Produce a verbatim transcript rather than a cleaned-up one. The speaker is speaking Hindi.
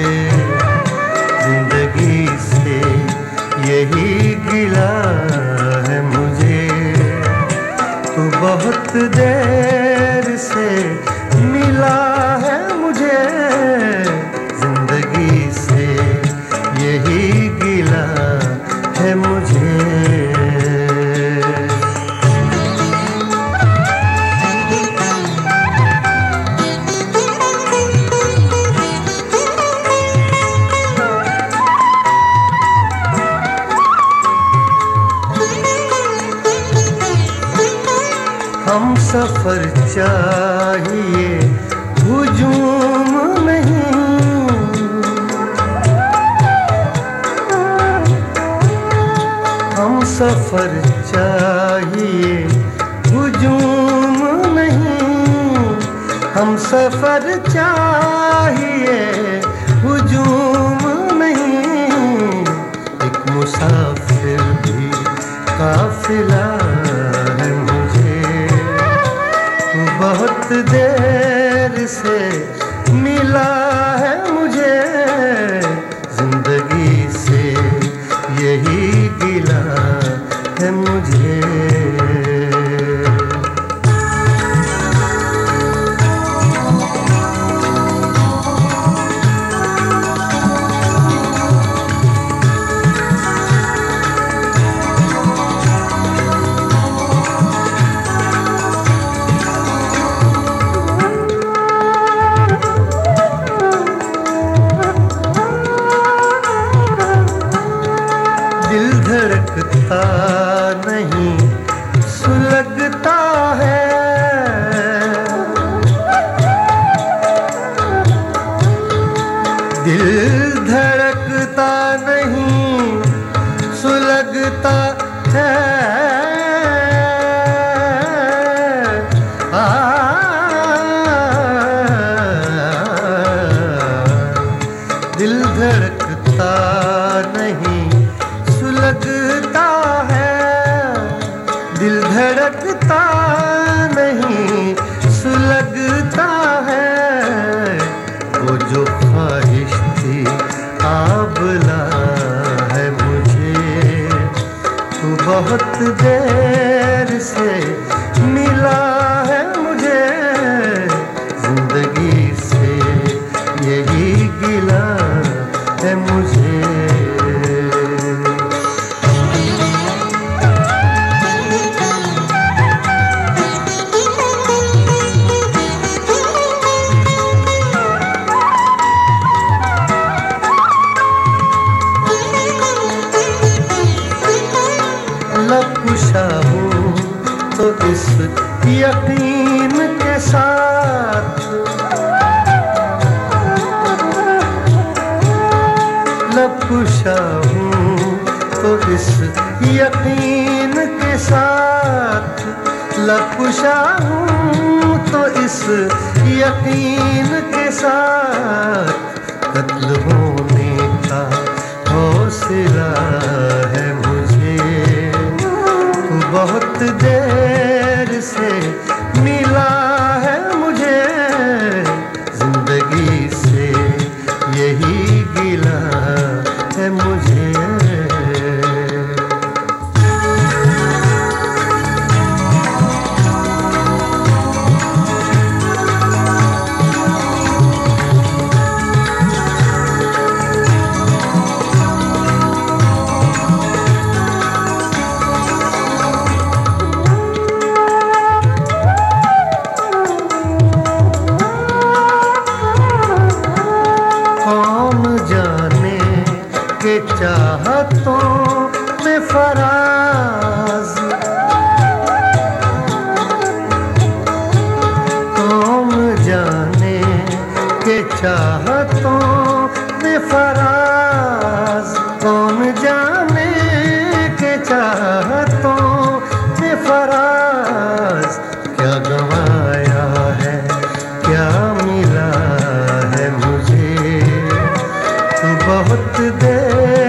जिंदगी से यही गिला है मुझे। तू बहुत देर से मिला है मुझे, जिंदगी से यही गिला है मुझे। हम सफर चाहिए हुजूम नहीं, हम सफर चाहिए हुजूम नहीं, हम सफर चाहिए हुजूम नहीं। एक मुसाफिर भी काफिला है मुझे। बहुत देर से मिला है मुझे, जिंदगी से यही गिला है मुझे। दिल धड़कता नहीं सुलगता है, दिल धड़कता नहीं सुलगता है। आ, दिल धड़कता नहीं सुलगता है, दिल धड़कता नहीं सुलगता है। वो जो ख्वाहिश थी आबला है मुझे। तू बहुत देर से मिला है मुझे, जिंदगी से यही गिला है मुझे। लबकुशा हूँ तो इस यकीन के साथ, लबकुशा हूँ तो इस यकीन के साथ, लबकुशा हूँ तो इस यकीन के साथ। कत्ल होने का हौसला है मुझे। बहुत देर से मिला है मुझे, जिंदगी से यही गिला है मुझे। के चाहतों में फराज, कौन जाने के चाहतों में फराज, कौन जाने के चाहतों में फराज। क्या गंवाया है क्या मिला है मुझे, तू बहुत देर